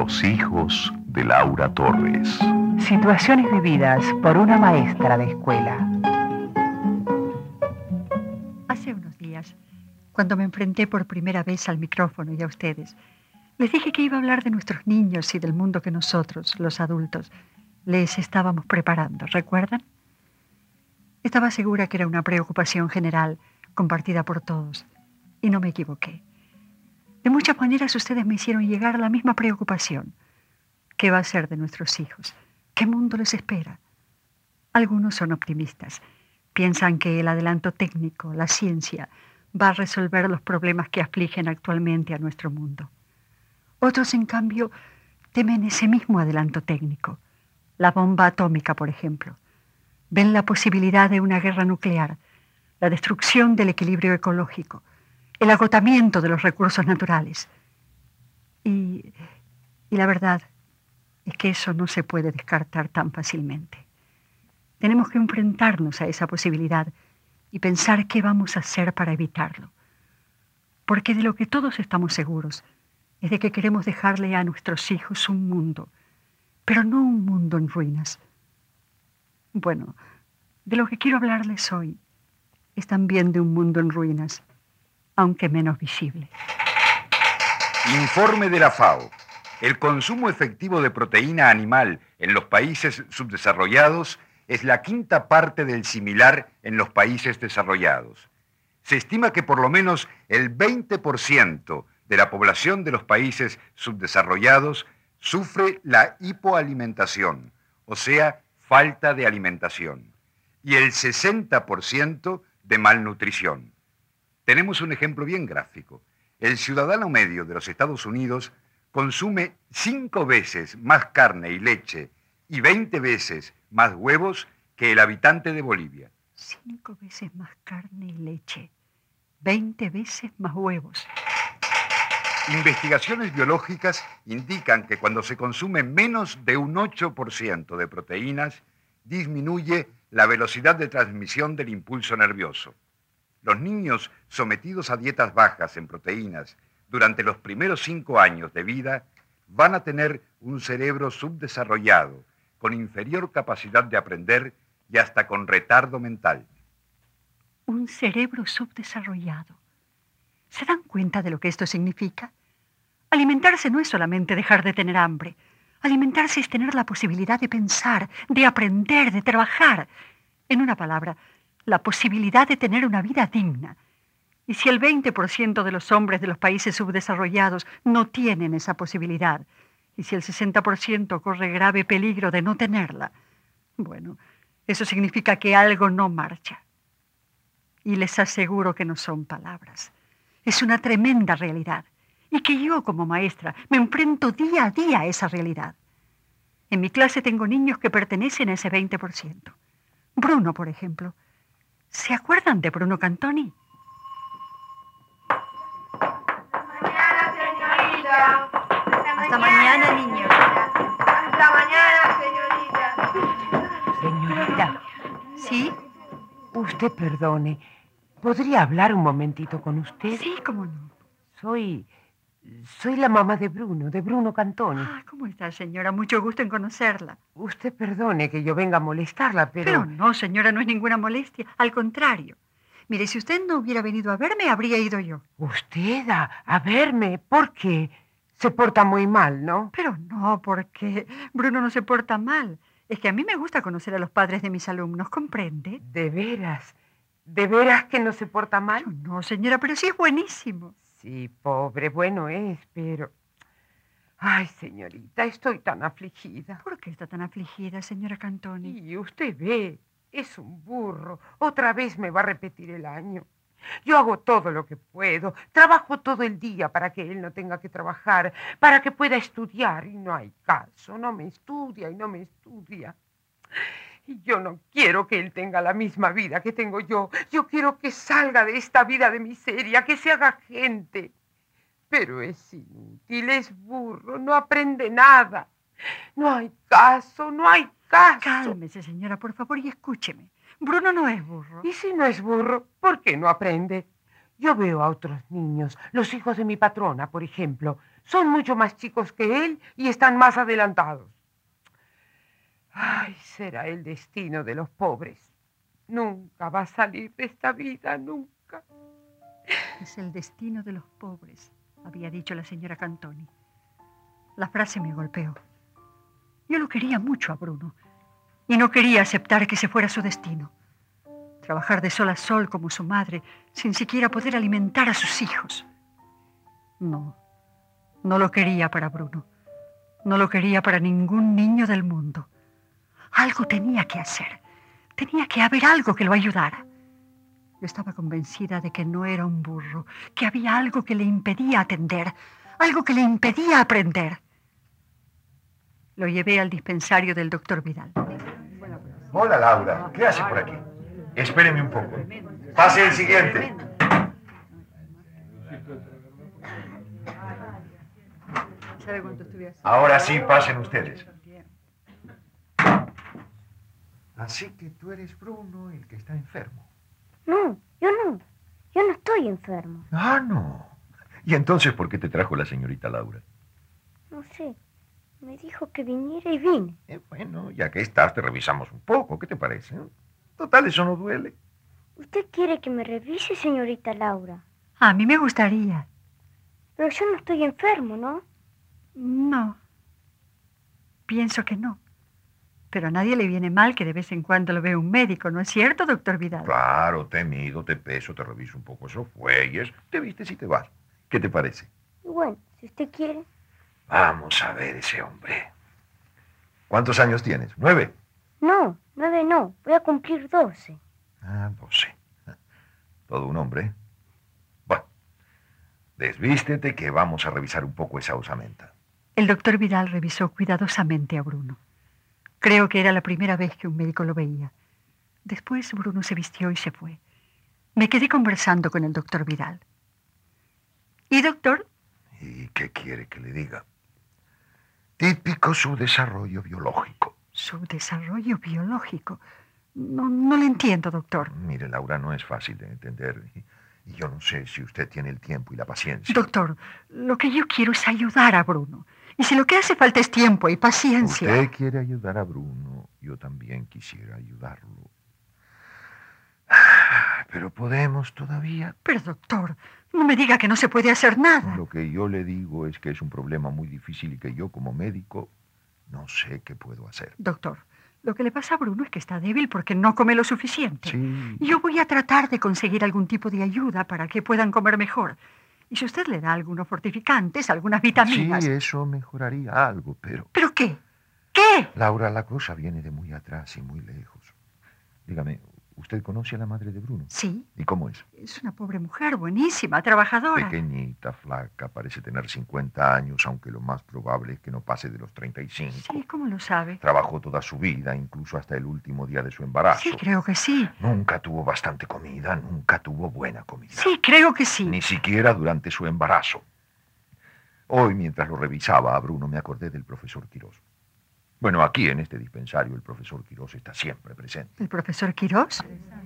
Los hijos de Laura Torres. Situaciones vividas por una maestra de escuela. Hace unos días, cuando me enfrenté por primera vez al micrófono y a ustedes, les dije que iba a hablar de nuestros niños y del mundo que nosotros, los adultos, les estábamos preparando. ¿Recuerdan? Estaba segura que era una preocupación general, compartida por todos, y no me equivoqué. De muchas maneras ustedes me hicieron llegar a la misma preocupación. ¿Qué va a ser de nuestros hijos? ¿Qué mundo les espera? Algunos son optimistas. Piensan que el adelanto técnico, la ciencia, va a resolver los problemas que afligen actualmente a nuestro mundo. Otros, en cambio, temen ese mismo adelanto técnico. La bomba atómica, por ejemplo. Ven la posibilidad de una guerra nuclear, la destrucción del equilibrio ecológico, el agotamiento de los recursos naturales. Y la verdad es que eso no se puede descartar tan fácilmente. Tenemos que enfrentarnos a esa posibilidad y pensar qué vamos a hacer para evitarlo. Porque de lo que todos estamos seguros es de que queremos dejarle a nuestros hijos un mundo, pero no un mundo en ruinas. Bueno, de lo que quiero hablarles hoy es también de un mundo en ruinas, aunque menos visible. Informe de la FAO. El consumo efectivo de proteína animal en los países subdesarrollados es la quinta parte del similar en los países desarrollados. Se estima que por lo menos el 20% de la población de los países subdesarrollados sufre la hipoalimentación, o sea, falta de alimentación, y el 60% de malnutrición. Tenemos un ejemplo bien gráfico. El ciudadano medio de los Estados Unidos consume 5 veces más carne y leche y 20 veces más huevos que el habitante de Bolivia. 5 veces más carne y leche, 20 veces más huevos. Investigaciones biológicas indican que cuando se consume menos de un 8% de proteínas, disminuye la velocidad de transmisión del impulso nervioso. Los niños sometidos a dietas bajas en proteínas durante los primeros 5 años de vida van a tener un cerebro subdesarrollado, con inferior capacidad de aprender y hasta con retardo mental. Un cerebro subdesarrollado. ¿Se dan cuenta de lo que esto significa? Alimentarse no es solamente dejar de tener hambre. Alimentarse es tener la posibilidad de pensar, de aprender, de trabajar. En una palabra, la posibilidad de tener una vida digna. Y si el 20% de los hombres de los países subdesarrollados no tienen esa posibilidad, y si el 60% corre grave peligro de no tenerla, bueno, eso significa que algo no marcha. Y les aseguro que no son palabras. Es una tremenda realidad. Y que yo, como maestra, me enfrento día a día a esa realidad. En mi clase tengo niños que pertenecen a ese 20%. Bruno, por ejemplo. ¿Se acuerdan de Bruno Cantoni? Hasta mañana, niños. Hasta mañana, señorita. Señorita, ¿Sí? usted perdone. ¿Podría hablar un momentito con usted? Sí, cómo no. Soy la mamá de Bruno Cantoni. Ah, ¿cómo está, señora? Mucho gusto en conocerla. Usted perdone que yo venga a molestarla, Pero no, señora, no es ninguna molestia. Al contrario. Mire, si usted no hubiera venido a verme, habría ido yo. ¿Usted a verme? ¿Por qué? Se porta muy mal, ¿no? Pero no, porque Bruno no se porta mal. Es que a mí me gusta conocer a los padres de mis alumnos, ¿comprende? ¿De veras? ¿De veras que no se porta mal? Pero no, señora, pero sí es buenísimo. Sí, pobre, bueno es, pero... Ay, señorita, estoy tan afligida. ¿Por qué está tan afligida, señora Cantoni? Y usted ve, es un burro. Otra vez me va a repetir el año. Yo hago todo lo que puedo. Trabajo todo el día para que él no tenga que trabajar, para que pueda estudiar. Y no hay caso. No me estudia y no me estudia. Y yo no quiero que él tenga la misma vida que tengo yo. Yo quiero que salga de esta vida de miseria, que se haga gente. Pero es inútil, es burro, no aprende nada. No hay caso, no hay caso. Cálmese, señora, por favor, y escúcheme. Bruno no es burro. Y si no es burro, ¿por qué no aprende? Yo veo a otros niños, los hijos de mi patrona, por ejemplo, Son mucho más chicos que él y están más adelantados. Ay, será el destino de los pobres. Nunca va a salir de esta vida, nunca. Es el destino de los pobres, había dicho la señora Cantoni. La frase me golpeó. Yo lo quería mucho a Bruno y no quería aceptar que ese fuera su destino. Trabajar de sol a sol como su madre, sin siquiera poder alimentar a sus hijos. No lo quería para Bruno. No lo quería para ningún niño del mundo. Algo tenía que hacer. Tenía que haber algo que lo ayudara. Yo estaba convencida de que no era un burro, que había algo que le impedía atender, algo que le impedía aprender. Lo llevé al dispensario del doctor Vidal. Hola, Laura. ¿Qué hace por aquí? Espéreme un poco. Pase el siguiente. Ahora sí, pasen ustedes. Así que tú eres Bruno, el que está enfermo. No, yo no. Yo no estoy enfermo. Ah, no. ¿Y entonces por qué te trajo la señorita Laura? No sé. Me dijo que viniera y vine. Bueno, ya que estás, te revisamos un poco. ¿Qué te parece? Total, eso no duele. ¿Usted quiere que me revise, señorita Laura? A mí me gustaría. Pero yo no estoy enfermo, ¿no? No. Pienso que no. Pero a nadie le viene mal que de vez en cuando lo vea un médico, ¿no es cierto, doctor Vidal? Claro, te mido, te peso, te reviso un poco esos fuelles, te vistes y te vas. ¿Qué te parece? Y bueno, si usted quiere. Vamos a ver ese hombre. ¿Cuántos años tienes? 9. No, 9 no. Voy a cumplir 12. Ah, 12. Todo un hombre. Bueno, desvístete que vamos a revisar un poco esa osamenta. El doctor Vidal revisó cuidadosamente a Bruno. Creo que era la primera vez que un médico lo veía. Después Bruno se vistió y se fue. Me quedé conversando con el doctor Vidal. ¿Y doctor? ¿Y qué quiere que le diga? Típico su desarrollo biológico. ¿Su desarrollo biológico? No le entiendo, doctor. Mire, Laura, no es fácil de entender. Y yo no sé si usted tiene el tiempo y la paciencia. Doctor, lo que yo quiero es ayudar a Bruno. Y si lo que hace falta es tiempo y paciencia... Usted quiere ayudar a Bruno. Yo también quisiera ayudarlo. Pero podemos todavía. Pero, doctor, no me diga que no se puede hacer nada. Lo que yo le digo es que es un problema muy difícil y que yo, como médico, no sé qué puedo hacer. Doctor, lo que le pasa a Bruno es que está débil porque no come lo suficiente. Sí. Yo voy a tratar de conseguir algún tipo de ayuda para que puedan comer mejor. Y si usted le da algunos fortificantes, algunas vitaminas... Sí, eso mejoraría algo, pero... ¿Pero qué? ¿Qué? Laura, la cosa viene de muy atrás y muy lejos. Dígame, ¿usted conoce a la madre de Bruno? Sí. ¿Y cómo es? Es una pobre mujer, buenísima, trabajadora. Pequeñita, flaca, parece tener 50 años, aunque lo más probable es que no pase de los 35. Sí, ¿cómo lo sabe? Trabajó toda su vida, incluso hasta el último día de su embarazo. Sí, creo que sí. Nunca tuvo bastante comida, nunca tuvo buena comida. Sí, creo que sí. Ni siquiera durante su embarazo. Hoy, mientras lo revisaba a Bruno, me acordé del profesor Quirós. Bueno, aquí en este dispensario el profesor Quirós está siempre presente. ¿El profesor Quirós?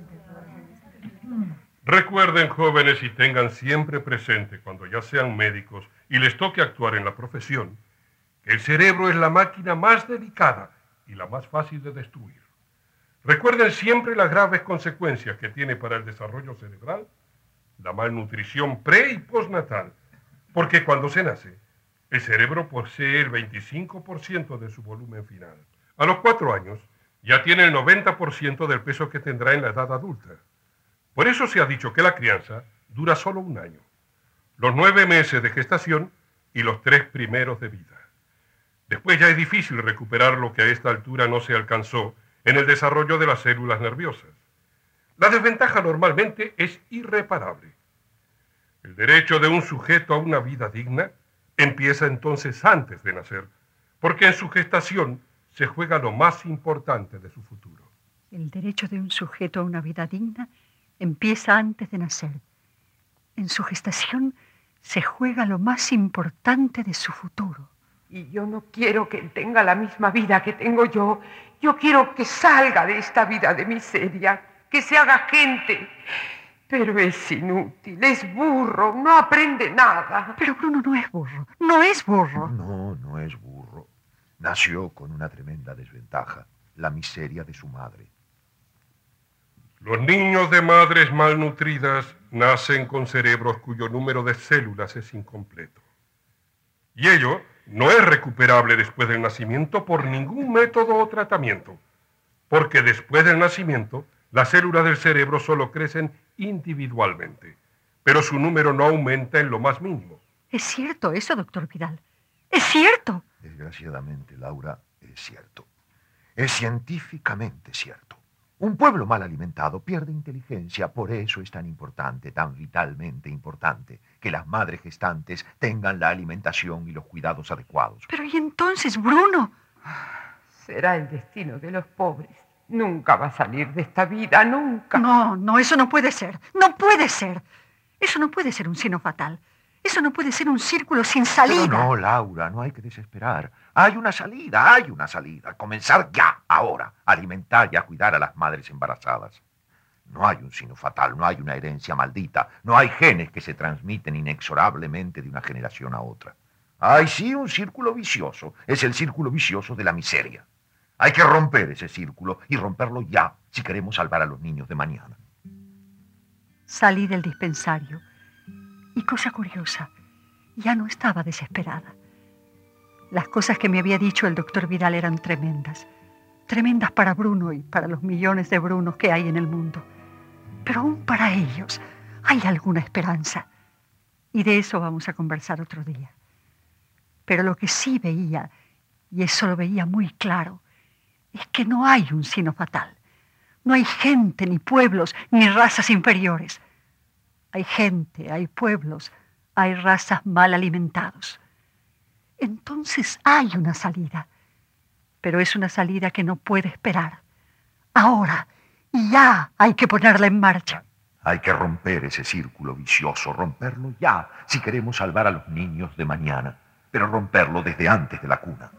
Recuerden, jóvenes, y tengan siempre presente cuando ya sean médicos y les toque actuar en la profesión, que el cerebro es la máquina más delicada y la más fácil de destruir. Recuerden siempre las graves consecuencias que tiene para el desarrollo cerebral la malnutrición pre- y postnatal, porque cuando se nace, el cerebro posee el 25% de su volumen final. A los 4 años, ya tiene el 90% del peso que tendrá en la edad adulta. Por eso se ha dicho que la crianza dura solo 1 año, los 9 meses de gestación y los 3 primeros de vida. Después ya es difícil recuperar lo que a esta altura no se alcanzó en el desarrollo de las células nerviosas. La desventaja normalmente es irreparable. El derecho de un sujeto a una vida digna empieza entonces antes de nacer, porque en su gestación se juega lo más importante de su futuro. El derecho de un sujeto a una vida digna empieza antes de nacer. En su gestación se juega lo más importante de su futuro. Y yo no quiero que él tenga la misma vida que tengo yo. Yo quiero que salga de esta vida de miseria, que se haga gente, Pero es inútil, es burro, no aprende nada. Pero Bruno no es burro, no es burro. No, no es burro. Nació con una tremenda desventaja, la miseria de su madre. Los niños de madres malnutridas nacen con cerebros cuyo número de células es incompleto. Y ello no es recuperable después del nacimiento por ningún método o tratamiento, porque después del nacimiento las células del cerebro solo crecen individualmente, pero su número no aumenta en lo más mínimo. Es cierto eso, doctor Vidal. Es cierto. Desgraciadamente, Laura, es cierto. Es científicamente cierto. Un pueblo mal alimentado pierde inteligencia, por eso es tan importante, tan vitalmente importante, que las madres gestantes tengan la alimentación y los cuidados adecuados. Pero ¿y entonces, Bruno? Será el destino de los pobres. Nunca va a salir de esta vida, nunca. No, eso no puede ser. No puede ser. Eso no puede ser un sino fatal. Eso no puede ser un círculo sin salida. Pero no, Laura, no hay que desesperar. Hay una salida, hay una salida. Comenzar ya, ahora, a alimentar y a cuidar a las madres embarazadas. No hay un sino fatal, no hay una herencia maldita, no hay genes que se transmiten inexorablemente de una generación a otra. Hay sí un círculo vicioso, es el círculo vicioso de la miseria. Hay que romper ese círculo y romperlo ya si queremos salvar a los niños de mañana. Salí del dispensario y, cosa curiosa, ya no estaba desesperada. Las cosas que me había dicho el doctor Vidal eran tremendas. Tremendas para Bruno y para los millones de Brunos que hay en el mundo. Pero aún para ellos hay alguna esperanza. Y de eso vamos a conversar otro día. Pero lo que sí veía, y eso lo veía muy claro, es que no hay un sino fatal. No hay gente, ni pueblos, ni razas inferiores. Hay gente, hay pueblos, hay razas mal alimentados. Entonces hay una salida. Pero es una salida que no puede esperar. Ahora, y ya hay que ponerla en marcha. Hay que romper ese círculo vicioso, romperlo ya, si queremos salvar a los niños de mañana, pero romperlo desde antes de la cuna.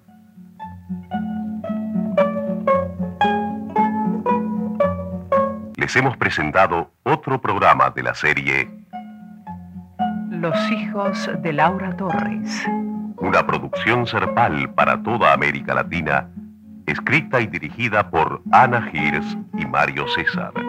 Les hemos presentado otro programa de la serie Los hijos de Laura Torres. Una producción Serpal para toda América Latina, escrita y dirigida por Ana Girs y Mario César.